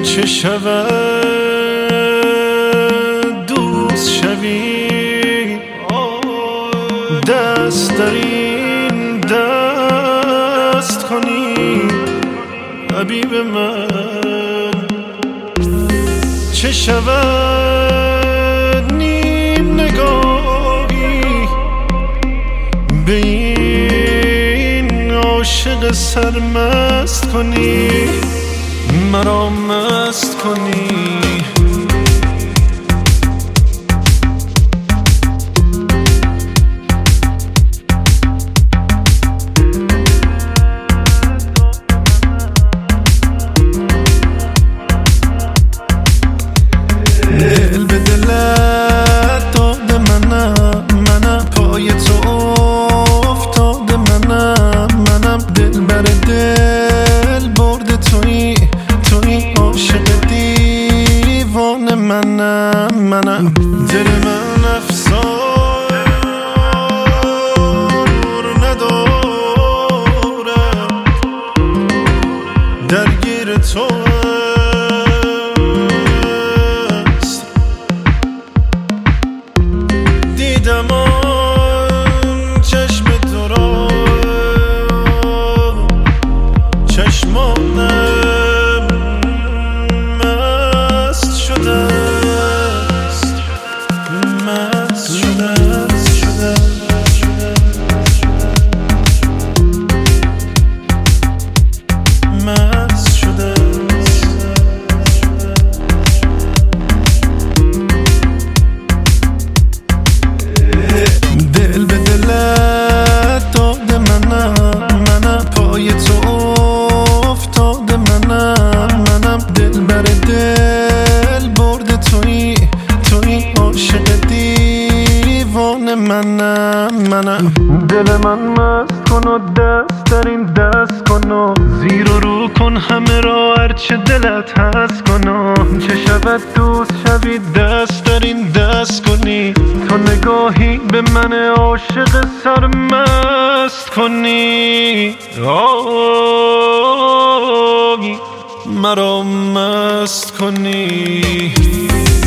چه شود دوست شوی، دست در این دست کنی حبیب من. چه شود نیم نگاهی به این عاشق سرمست کنی، مرا مست کنی. دل به دلت داده منم پای تو افتاده منم دل بر دل برده توی عاشق دیوانه منم دل من افسار ندارد درگیر تو است. دیدم آن چشم تو را، چشمانم دل به دلت داده منم پای تو افتاده منم دل بر دل برده توی عاشق دیوانه منم دل من مست کن و دست در این دست کن و زیر و رو کن همه را هرچه دلت هست کن و چه شود دوست شوی دست در این دست کنی، تو نگاهی به من عاشق سرمست کنی، مرا مست کنی.